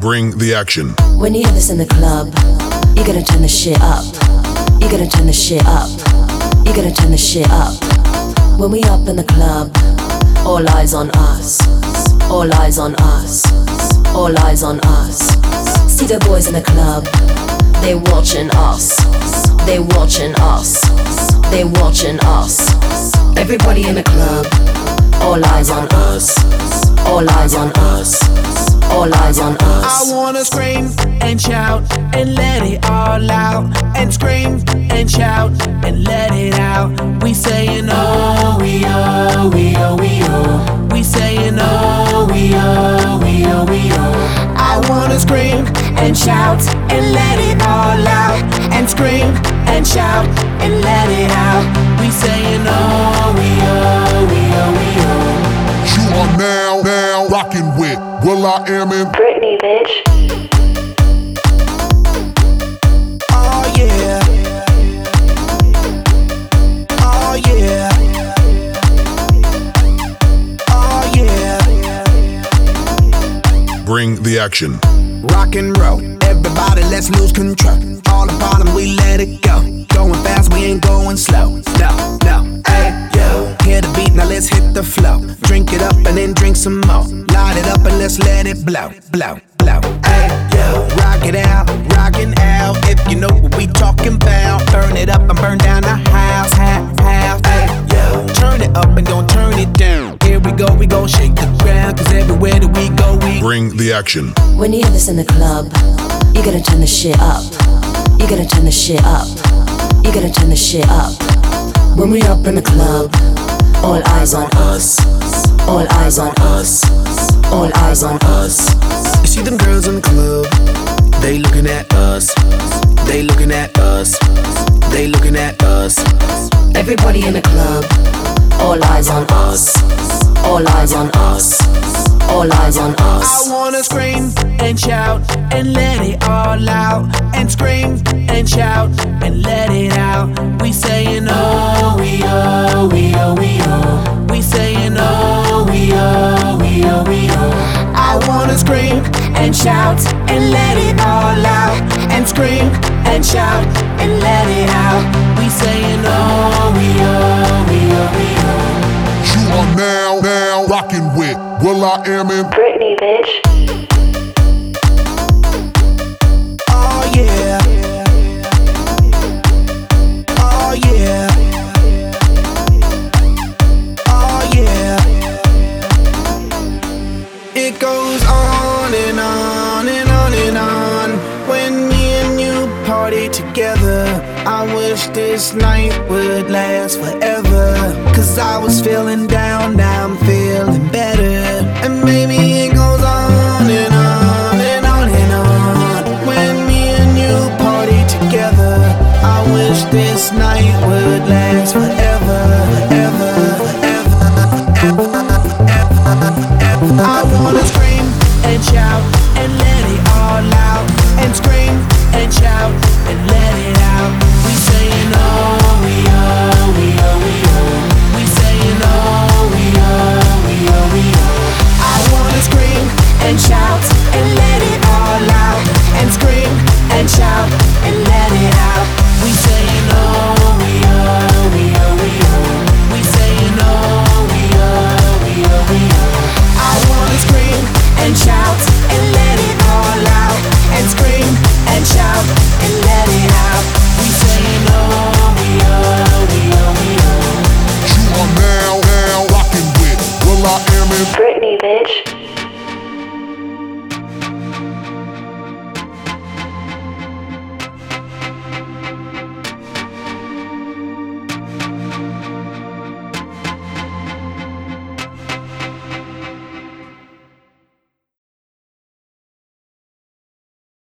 Bring the action. When you have this in the club, you gotta turn the shit up. You gotta turn the shit up. You gotta turn the shit up. When we up in the club, all eyes on us. All eyes on us. All eyes on us. See the boys in the club, they watching us. They watching us. They watching us. Everybody in the club, all eyes on us. All eyes on us. All eyes on us. I wanna scream and shout and let it all out. And scream and shout and let it out. We saying oh, we oh, we oh, we oh. We saying oh, we oh, we oh, we oh. I wanna scream and shout and let it all out. And scream and shout and let it out. We saying oh, we oh, we oh, we oh. You are now rocking with will.i.am in Britney, bitch. Oh yeah. Oh yeah. Oh yeah. Bring the action. Rock and roll, everybody let's lose control. All the bottom we let it go. Going fast, we ain't going slow. No, hey, yo. Hear the beat, now let's hit the flow. Drink it up and then drink some more. Light it up and let's let it blow. Hey, yo. Rock it out, rockin' out. If you know what we talking about. Burn it up and burn down the house. Hey, yo. Turn it up and don't turn it down. Here we go shake the ground. Cause everywhere that we go, we bring the action. When you have this in the club, you gotta turn the shit up. You gotta turn the shit up. You gotta turn the shit up. When we up in the club, all eyes on us. All eyes on us. All eyes on us. You see them girls in the club, they looking at us. They looking at us. They looking at us. Everybody in the club, all eyes on us. All eyes on us. All eyes on us. I wanna scream and shout and let it all out. And scream and shout and let it out. We saying oh, we oh, we oh, we oh. We saying oh, we oh, we oh, we oh. I wanna scream and shout and let it all out. And scream and shout and let it out. We saying oh, we oh, we oh, we oh. You are now rocking with will.i.am in Britney, bitch. Oh yeah. Oh yeah. Oh yeah. It goes on and on and on and on. When me and you party together, I wish this night would last forever. Cause I was feeling down, now I'm feeling better. And maybe it goes on and on and on and on. When me and you party together, I wish this night would last forever, ever, ever, ever, ever, ever. I wanna scream and shout and let it all out. And scream and shout and let it out. We saying oh, we oh, we oh, we oh. We saying oh, we oh, we oh, we oh. I wanna scream and shout and let it all out. And scream and shout and let it out. We saying oh, we oh, we oh, we oh. We saying oh, we oh, we oh, we oh. I wanna scream and shout and let it all out. And scream and shout and let it out. We saying oh, we oh, we oh, we oh. You are now rocking with will.i.am in Britney, bitch.